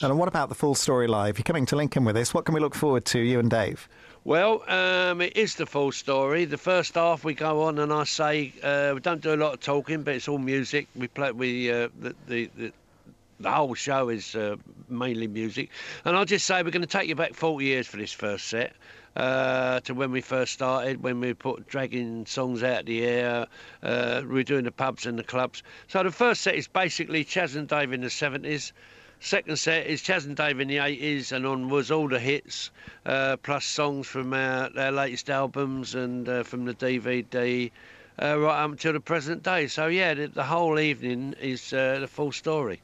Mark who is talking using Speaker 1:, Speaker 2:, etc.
Speaker 1: And what about the full story live? You're coming to Lincoln with this. What can we look forward to, you and Dave?
Speaker 2: Well, it is the full story. The first half we go on and I say we don't do a lot of talking, but it's all music. We play the whole show is mainly music, and I'll just say we're going to take you back 40 years for this first set. To when we first started, when we put dragging songs out of the air, we were doing the pubs and the clubs. So the first set is basically Chas and Dave in the 70s. Second set is Chas and Dave in the 80s and onwards, all the hits, plus songs from our latest albums and from the DVD, right up until the present day. So yeah, the whole evening is the full story.